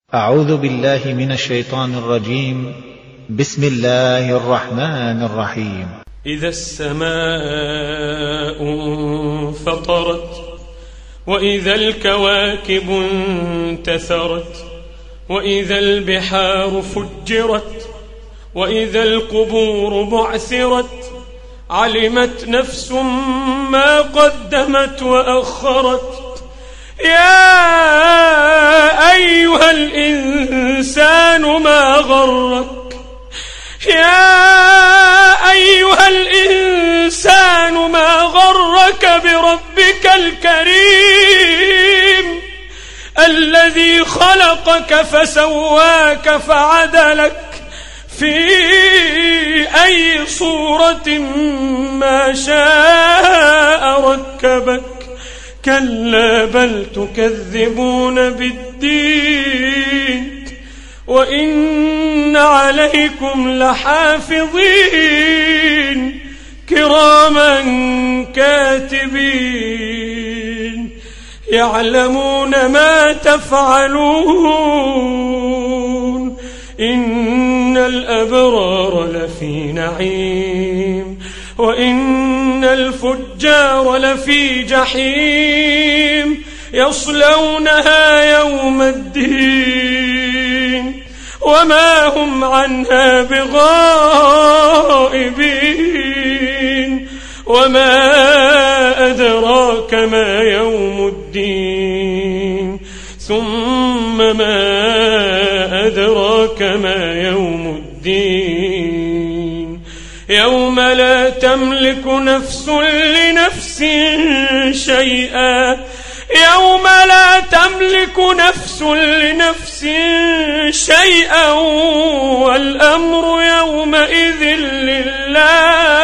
أعوذ بالله من الشيطان الرجيم. بسم الله الرحمن الرحيم. إذا السماء انفطرت وإذا الكواكب انتثرت وإذا البحار فجرت وإذا القبور بعثرت علمت نفس ما قدمت وأخرت. يا أيها الإنسان ما غرك يا أيها الإنسان ما غرك بربك الكريم الذي خلقك فسواك فعدلك في أي صورة ما شاء ركبك. كلا بل تكذبون بالدين وإن عليكم لحافظين كراما كاتبين يعلمون ما تفعلون. إن الأبرار لفي نعيم وإن الفجار لفي جحيم يصلونها يوم الدين وما هم عنها بغائبين. وما أدراك ما يوم الدين ثم ما أدراك ما يوم الدين يوم لا تملك نفس لنفس شيئا يوم لا تملك نفس لنفس شيئا والأمر يومئذ لله.